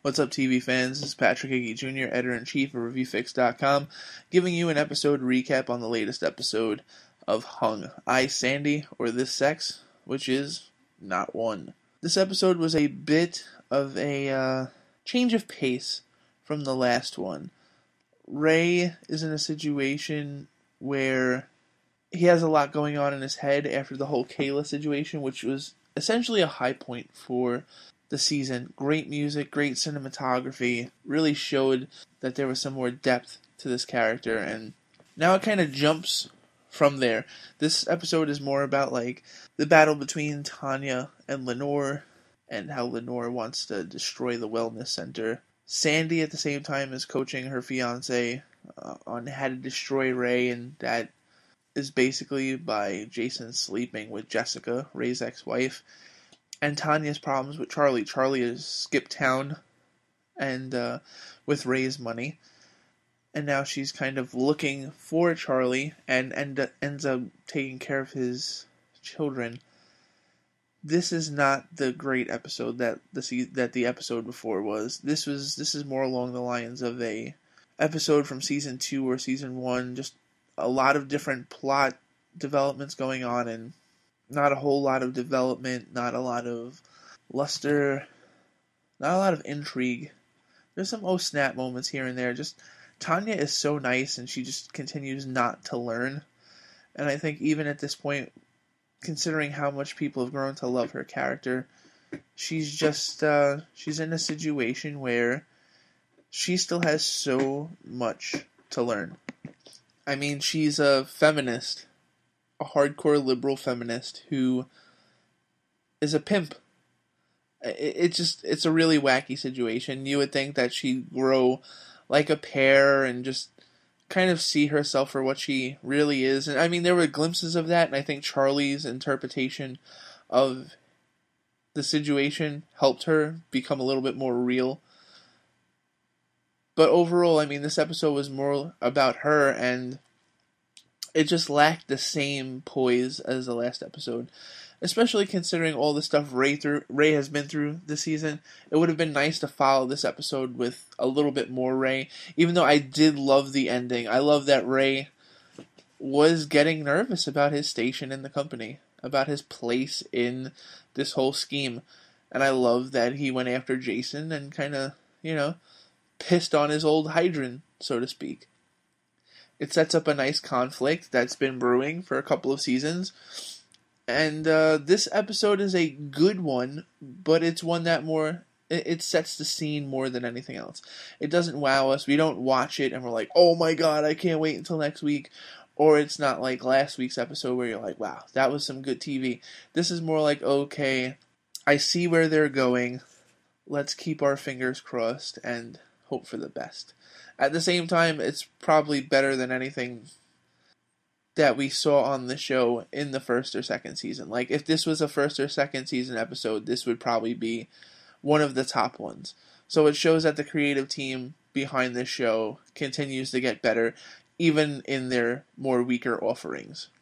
What's up, TV fans? This is Patrick Hickey Jr., Editor-in-Chief of ReviewFix.com, giving you an episode recap on the latest episode of Hung, I, Sandy, or This Sex, which is not one. This episode was a bit of a change of pace from the last one. Ray is in a situation where he has a lot going on in his head after the whole Kayla situation, which was essentially a high point for the season. Great music, great cinematography, really showed that there was some more depth to this character, and now it kind of jumps from there. This episode is more about like the battle between Tanya and Lenore, and how Lenore wants to destroy the wellness center. Sandy at the same time is coaching her fiance on how to destroy Ray, and that is basically by Jason sleeping with Jessica, Ray's ex-wife. And Tanya's problems with Charlie. Charlie has skipped town and with Ray's money. And now she's kind of looking for Charlie and ends up taking care of his children. This is not the great episode that the episode before was. This is more along the lines of a episode from season 2 or season 1. Just a lot of different plot developments going on, and not a whole lot of development, not a lot of luster, not a lot of intrigue. There's some oh snap moments here and there. Just Tanya is so nice, and she just continues not to learn. And I think even at this point, considering how much people have grown to love her character, she's just she's in a situation where she still has so much to learn. I mean, she's a feminist, a hardcore liberal feminist who is a pimp. It's a really wacky situation. You would think that she'd grow like a pear and just kind of see herself for what she really is. And I mean, there were glimpses of that, and I think Charlie's interpretation of the situation helped her become a little bit more real. But overall, I mean, this episode was more about her, and it just lacked the same poise as the last episode. Especially considering all the stuff Ray has been through this season. It would have been nice to follow this episode with a little bit more Ray. Even though I did love the ending. I love that Ray was getting nervous about his station in the company. About his place in this whole scheme. And I love that he went after Jason and kind of, pissed on his old hydrant, so to speak. It sets up a nice conflict that's been brewing for a couple of seasons. And this episode is a good one, but it's one that it sets the scene more than anything else. It doesn't wow us. We don't watch it and we're like, oh my god, I can't wait until next week. Or it's not like last week's episode where you're like, wow, that was some good TV. This is more like, okay, I see where they're going. Let's keep our fingers crossed and hope for the best. At the same time, it's probably better than anything that we saw on the show in the first or second season. Like, if this was a first or second season episode, this would probably be one of the top ones. So it shows that the creative team behind this show continues to get better, even in their more weaker offerings.